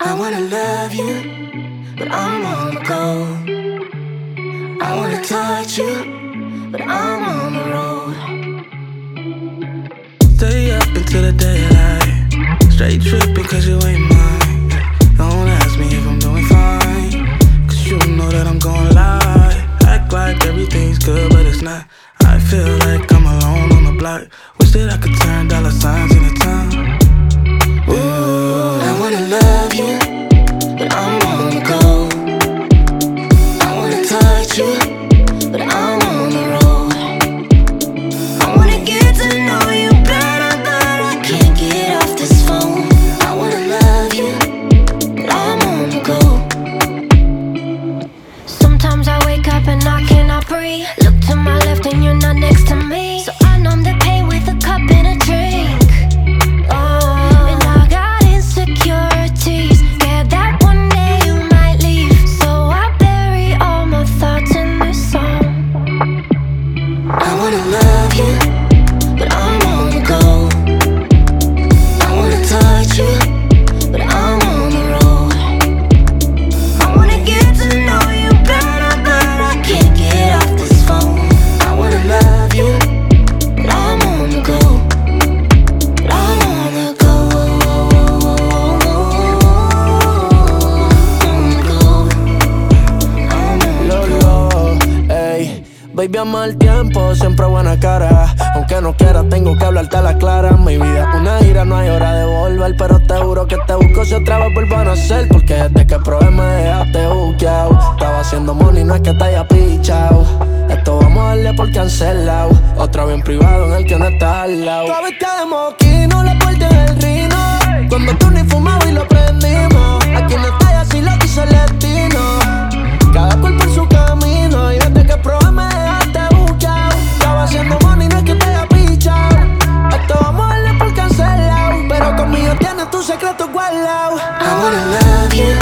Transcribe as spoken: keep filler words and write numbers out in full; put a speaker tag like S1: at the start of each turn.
S1: I wanna love you, but I'm on the go. I wanna touch you, but I'm on the road.
S2: Stay up until the daylight, straight tripping cause you ain't mine. Don't ask me if I'm doing fine, cause you know that I'm gon' lie. Act like everything's good, but it's not. I feel like I'm alone on the block. Wish that I could turn dollar signs into time.
S1: Ooh, I wanna love you, but I'm on the go. I wanna touch you, but I'm on the road. I wanna get to know you better, but I can't get off this phone. I wanna love you, but I'm on the go. Sometimes I wake up and I cannot breathe. Look to my left and you're not next to me, so I numb the pain with a cup and a drink. Oh, and I got insecurities, scared that one day you might leave, so I bury all my thoughts in this song. I wanna love you, but I'm on the go. I wanna touch you, but I'm on the road. I wanna get to know you better, but I can't get off this phone. I wanna love you, but I'm on the go. But I'm on the go.
S3: Baby, ama el tiempo, siempre buena cara. Aunque no quiera, tengo que hablarte a la clara. Mi vida es una gira, no hay hora de volver, pero te juro que te busco si otra vez vuelvo a nacer. Porque desde que probé me dejaste buqueado. Estaba haciendo money, no es que te haya pichado. Esto vamos a darle por cancelado. Otra vez en privado en el que no está al lado. Tu viste de moquino, la puerta en el rino. Cuando tú ni fumabas y lo prendimos. Aquí no está así lo quiso el destino. Cada cuerpo en su camino. Y desde que probé me dejaste buqueado. Estaba haciendo money, no es que te haya pichado. Esto vamos a darle por cancelado, pero conmigo tienes tus secretos guardados.
S1: I wanna love you,